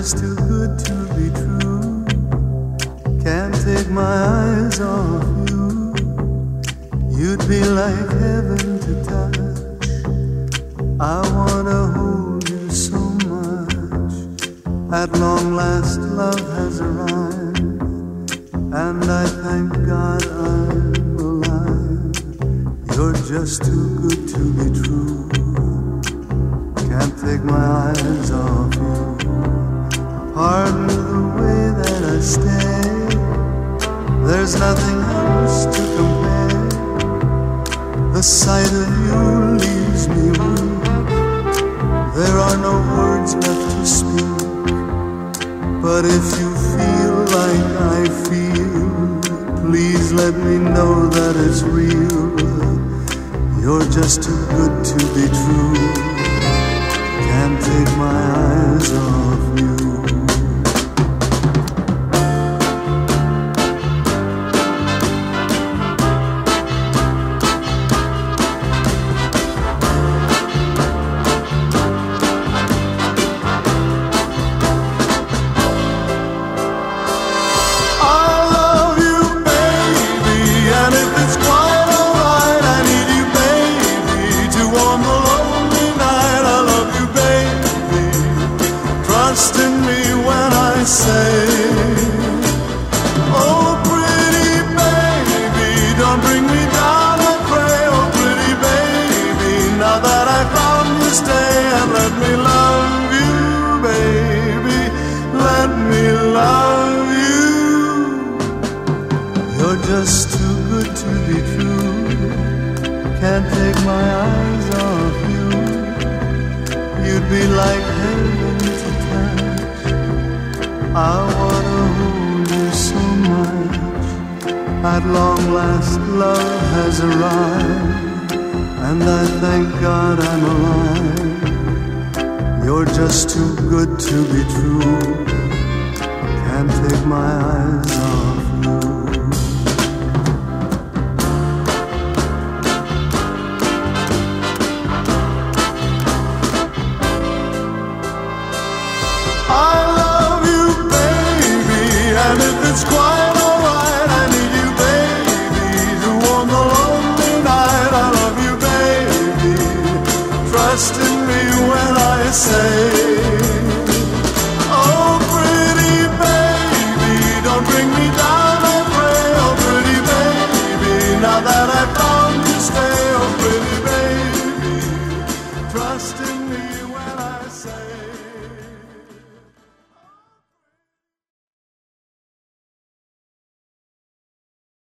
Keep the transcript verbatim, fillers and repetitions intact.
just too good to be true. Can't take my eyes off you. You'd be like heaven to touch. I wanna hold you so much. At long last love has arrived, and I thank God I'm alive. You're just too good to be true. Can't take my eyes off you. Pardon the way that I stay. There's nothing else to compare. The sight of you leaves me weak. There are no words left to speak. But if you feel like I feel, please let me know that it's real. You're just too good to be true. Can't take my eyes off you. Say, oh pretty baby, don't bring me down, I pray. Oh pretty baby, now that I found you, stay and let me love you, baby. Let me love you. You're just too good to be true. Can't take my eyes off you. You'd be like heaven to touch. I wanna hold you so much. At long last love has arrived, and I thank God I'm alive. You're just too good to be true. Can't take my eyes off you. And if it's quite alright, I need you, baby, to warm the lonely night. I love you, baby. Trust in me when I say, oh pretty baby, don't bring me down, I pray. Oh pretty baby, now that I found you, stay. Oh pretty baby, trust in me.